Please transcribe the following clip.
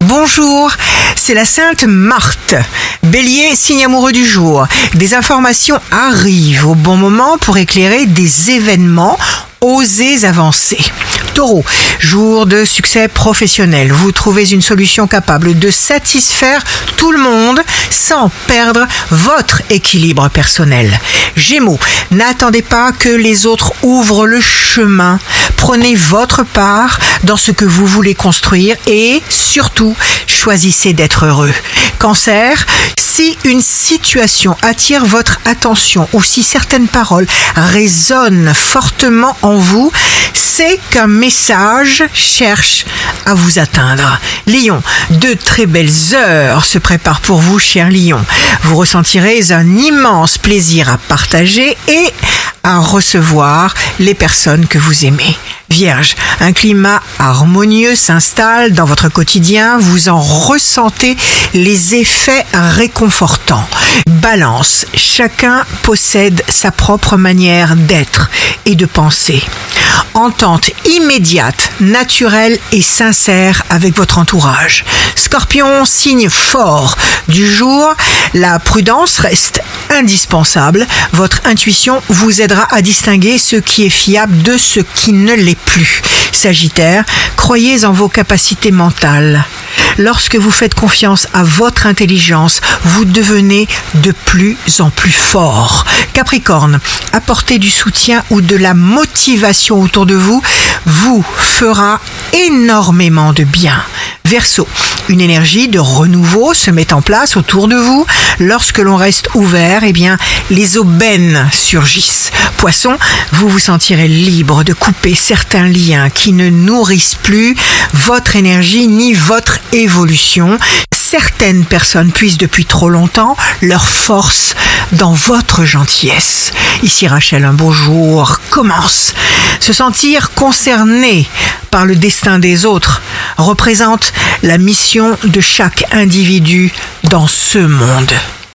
Bonjour, c'est la Sainte Marthe. Bélier, signe amoureux du jour. Des informations arrivent au bon moment pour éclairer des événements. Osez avancer. Taureau, jour de succès professionnel. Vous trouvez une solution capable de satisfaire tout le monde sans perdre votre équilibre personnel. Gémeaux, n'attendez pas que les autres ouvrent le chemin. Prenez votre part dans ce que vous voulez construire et surtout, choisissez d'être heureux. Cancer, si une situation attire votre attention ou si certaines paroles résonnent fortement en vous, c'est qu'un message cherche à vous atteindre. Lion, de très belles heures se préparent pour vous, cher Lion. Vous ressentirez un immense plaisir à partager et à recevoir les personnes que vous aimez. Vierge, un climat harmonieux s'installe dans votre quotidien, vous en ressentez les effets réconfortants. Balance, chacun possède sa propre manière d'être et de penser. Entente immédiate, naturelle et sincère avec votre entourage. Scorpion, signe fort du jour, la prudence reste indispensable. Votre intuition vous aidera à distinguer ce qui est fiable de ce qui ne l'est plus. Sagittaire, croyez en vos capacités mentales. Lorsque vous faites confiance à votre intelligence, vous devenez de plus en plus fort. Capricorne, apporter du soutien ou de la motivation autour de vous vous fera énormément de bien. Verseau, une énergie de renouveau se met en place autour de vous. Lorsque l'on reste ouvert, les aubaines surgissent. Poisson, vous vous sentirez libre de couper certains liens qui ne nourrissent plus votre énergie ni votre évolution. Certaines personnes puisent depuis trop longtemps leur force dans votre gentillesse. Ici Rachel, un beau jour commence. Se sentir concerné par le destin des autres représente la mission de chaque individu dans ce monde.